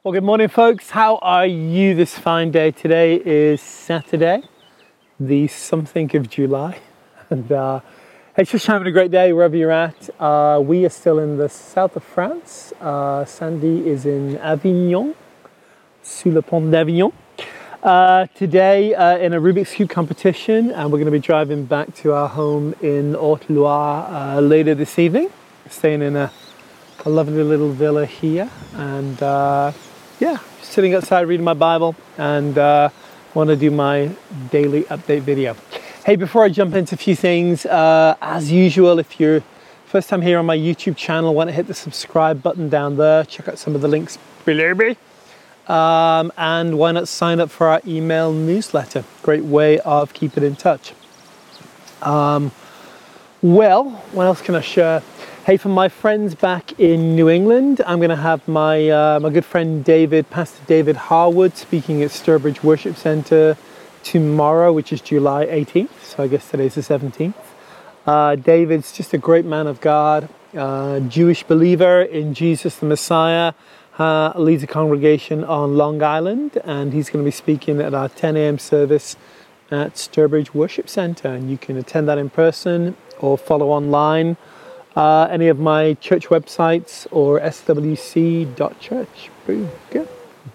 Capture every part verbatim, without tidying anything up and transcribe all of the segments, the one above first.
Well, good morning, folks. How are you this fine day? Today is Saturday, the something of July. And uh, hey, just having a great day wherever you're at. Uh, we are still in the south of France. Uh, Sandy is in Avignon, sous le pont d'Avignon. Uh, today uh, in a Rubik's Cube competition, and we're going to be driving back to our home in Haute-Loire uh, later this evening. Staying in a, a lovely little villa here, and uh, yeah, sitting outside reading my Bible, and uh, want to do my daily update video. Hey, before I jump into a few things, uh, as usual, if you're first time here on my YouTube channel, want to hit the subscribe button down there. Check out some of the links below me. Um, and why not sign up for our email newsletter? Great way of keeping in touch. Um, well, what else can I share? Hey, for my friends back in New England, I'm going to have my uh, my good friend David, Pastor David Harwood, speaking at Sturbridge Worship Center tomorrow, which is July eighteenth. So I guess today's the seventeenth. Uh, David's just a great man of God, uh, Jewish believer in Jesus the Messiah, uh, leads a congregation on Long Island, and he's going to be speaking at our ten a.m. service at Sturbridge Worship Center. And you can attend that in person or follow online. Uh, any of my church websites or s w c dot church. Boom, good.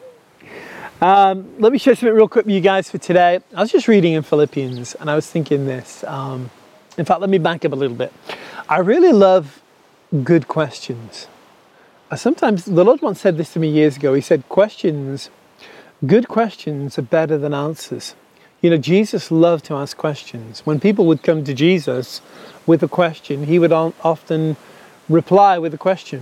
Um, let me share something real quick with you guys for today. I was just reading in Philippians and I was thinking this. Um, in fact, let me back up a little bit. I really love good questions. Uh, sometimes, the Lord once said this to me years ago. He said, questions, good questions are better than answers. You know, Jesus loved to ask questions. When people would come to Jesus with a question, he would often reply with a question.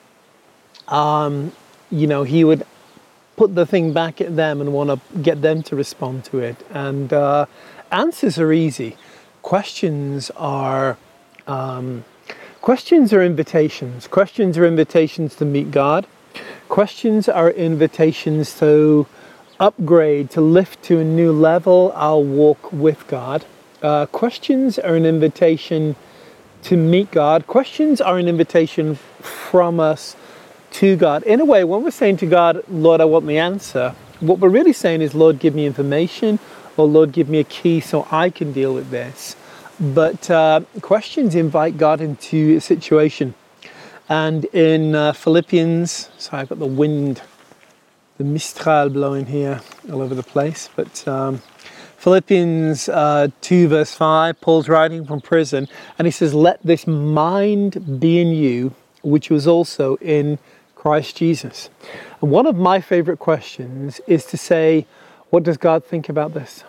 Um, you know, he would put the thing back at them and want to get them to respond to it. And uh, answers are easy. Questions are um, questions are invitations. Questions are invitations to meet God. Questions are invitations to upgrade, to lift to a new level our walk with God. Uh, questions are an invitation to meet God. Questions are an invitation from us to God. In a way, when we're saying to God, Lord, I want the answer, what we're really saying is, Lord, give me information, or Lord, give me a key so I can deal with this. But uh, questions invite God into a situation. And in uh, Philippians, sorry, I've got the wind, the Mistral blowing here all over the place, but um, Philippians uh, two verse five, Paul's writing from prison, and he says, let this mind be in you, which was also in Christ Jesus. And one of my favorite questions is to say, what does God think about this?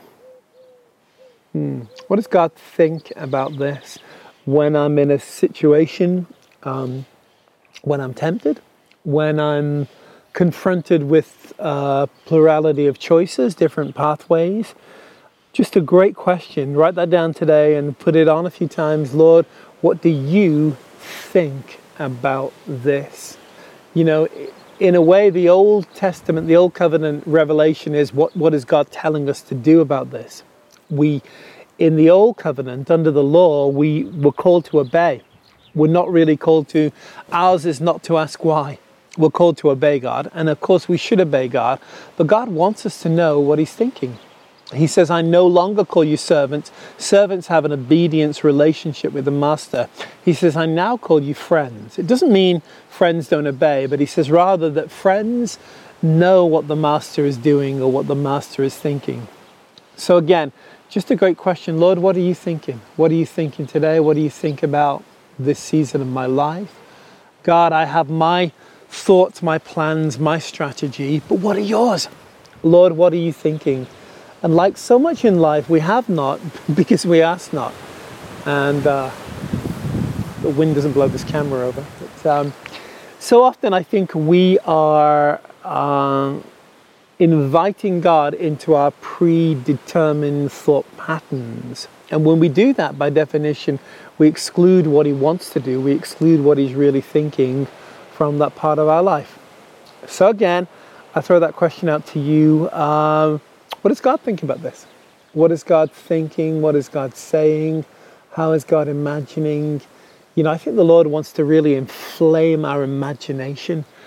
Hmm. What does God think about this when I'm in a situation, um, when I'm tempted, when I'm confronted with a plurality of choices, different pathways? Just a great question. Write that down today and put it on a few times. Lord, what do you think about this? You know, in a way, the Old Testament, the Old Covenant revelation is what, what is God telling us to do about this? We, in the Old Covenant, under the law, we were called to obey. We're not really called to, ours is not to ask why. We're called to obey God, and of course we should obey God, but God wants us to know what he's thinking. He says, I no longer call you servants. Servants have an obedience relationship with the master. He says, I now call you friends. It doesn't mean friends don't obey, but he says rather that friends know what the master is doing or what the master is thinking. So again, just a great question. Lord, what are you thinking? What are you thinking today? What do you think about this season of my life? God, I have my thoughts, my plans, my strategy, but what are yours? Lord, what are you thinking? And like so much in life, we have not because we ask not. And uh, the wind doesn't blow this camera over. But, um, so often I think we are um, inviting God into our predetermined thought patterns. And when we do that, by definition, we exclude what he wants to do. We exclude what he's really thinking from that part of our life. So again, I throw that question out to you. Um, what does God think about this? What is God thinking? What is God saying? How is God imagining? You know, I think the Lord wants to really inflame our imagination.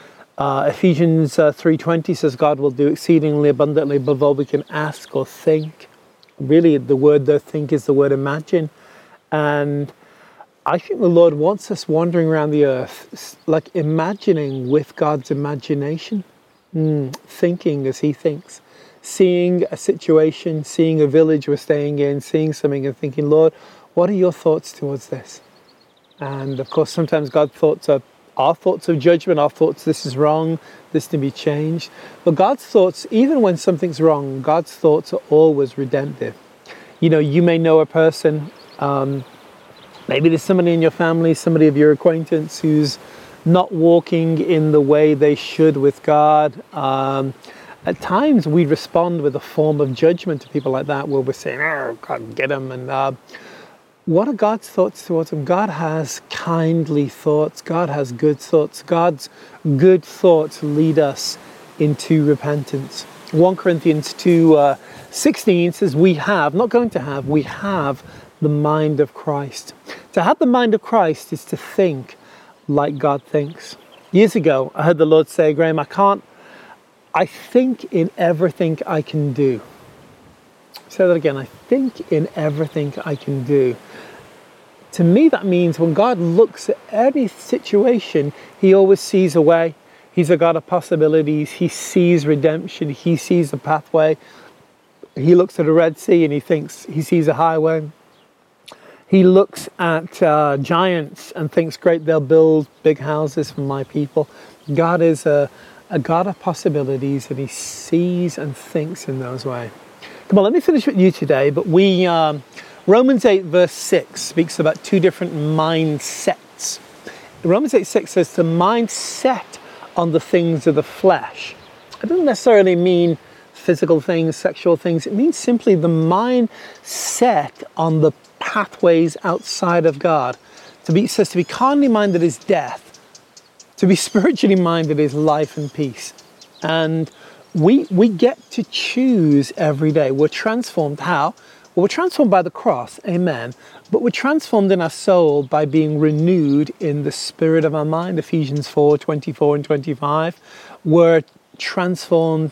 Uh, Ephesians uh, three twenty says God will do exceedingly abundantly above all we can ask or think. Really, the word there, think, is the word imagine. And I think the Lord wants us wandering around the earth, like imagining with God's imagination, mm, thinking as he thinks, seeing a situation, seeing a village we're staying in, seeing something and thinking, Lord, what are your thoughts towards this? And of course, sometimes God's thoughts are our thoughts of judgment, our thoughts, this is wrong, this can be changed. But God's thoughts, even when something's wrong, God's thoughts are always redemptive. You know, you may know a person, um, maybe there's somebody in your family, somebody of your acquaintance who's not walking in the way they should with God. Um, at times we respond with a form of judgment to people like that, where we're saying, oh, God, get them. And uh, what are God's thoughts towards them? God has kindly thoughts. God has good thoughts. God's good thoughts lead us into repentance. First Corinthians two sixteen says, we have, not going to have, we have the mind of Christ. To have the mind of Christ is to think like God thinks. Years ago, I heard the Lord say, Graham, I can't, I think in everything I can do. Say that again, I think in everything I can do. To me, that means when God looks at any situation, he always sees a way. He's a God of possibilities. He sees redemption. He sees a pathway. He looks at a Red Sea and he thinks he sees a highway. He looks at uh, giants and thinks, great, they'll build big houses for my people. God is a, a God of possibilities, and he sees and thinks in those ways. Come on, let me finish with you today, but we, um, Romans eight verse six speaks about two different mindsets. Romans eight six says the mind set on the things of the flesh. It doesn't necessarily mean physical things, sexual things. It means simply the mind set on the pathways outside of God. To be, it says to be carnally minded is death. To be spiritually minded is life and peace. And we we get to choose every day. We're transformed. How? Well, we're transformed by the cross, amen. But we're transformed in our soul by being renewed in the spirit of our mind, Ephesians four twenty-four and twenty-five. We're transformed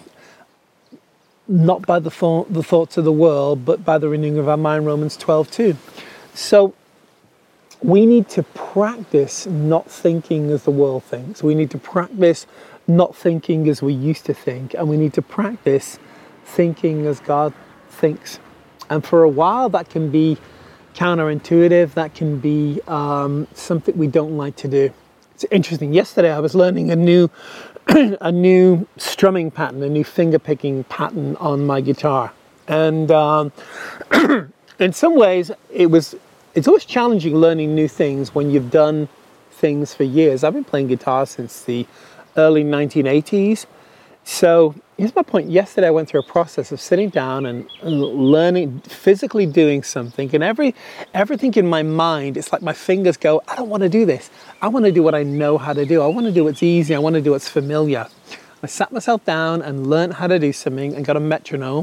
not by the, thought, the thoughts of the world, but by the renewing of our mind, Romans twelve two. So we need to practice not thinking as the world thinks. We need to practice not thinking as we used to think, and we need to practice thinking as God thinks. And for a while that can be counterintuitive, that can be um, something we don't like to do. It's interesting, yesterday I was learning a new a new strumming pattern, a new finger picking pattern on my guitar. And um, in some ways it was it's always challenging learning new things when you've done things for years. I've been playing guitar since the early nineteen eighties. So here's my point. Yesterday I went through a process of sitting down and learning, physically doing something, and every everything in my mind, it's like my fingers go, I don't want to do this. I want to do what I know how to do. I want to do what's easy. I want to do what's familiar. I sat myself down and learned how to do something and got a metronome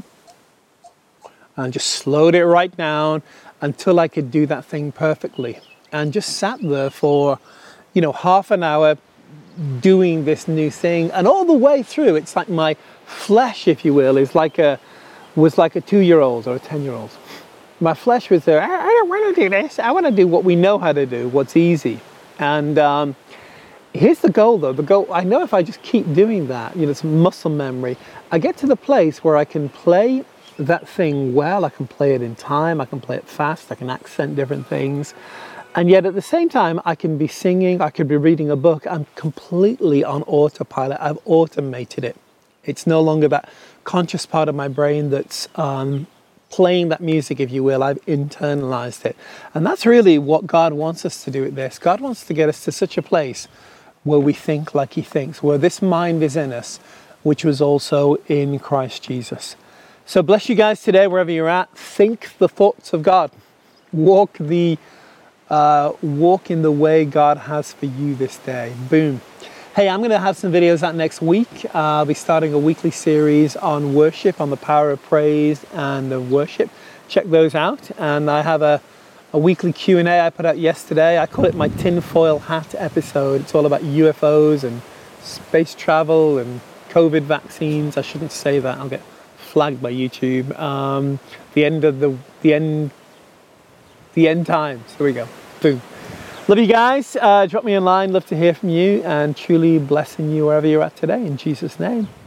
and just slowed it right down until I could do that thing perfectly. And just sat there for, you know, half an hour doing this new thing, and all the way through it's like my flesh, if you will, is like a was like a two-year-old or a ten-year-old. My flesh was there, I, I don't want to do this, I want to do what we know how to do, what's easy. And um, here's the goal though, the goal, I know if I just keep doing that, you know, it's muscle memory, I get to the place where I can play that thing well, I can play it in time, I can play it fast, I can accent different things. And yet at the same time, I can be singing, I could be reading a book. I'm completely on autopilot. I've automated it. It's no longer that conscious part of my brain that's um, playing that music, if you will. I've internalized it. And that's really what God wants us to do with this. God wants to get us to such a place where we think like he thinks, where this mind is in us, which was also in Christ Jesus. So bless you guys today, wherever you're at. Think the thoughts of God. Walk the Uh, walk in the way God has for you this day. Boom. Hey, I'm going to have some videos out next week. Uh, I'll be starting a weekly series on worship, on the power of praise and uh, worship. Check those out. And I have a, a weekly Q and A I put out yesterday. I call it my tinfoil hat episode. It's all about U F Os and space travel and COVID vaccines. I shouldn't say that. I'll get flagged by YouTube. Um, the end of the the end the end times. There we go. Boom. Love you guys. Uh, drop me a line. Love to hear from you, and truly blessing you wherever you're at today in Jesus' name.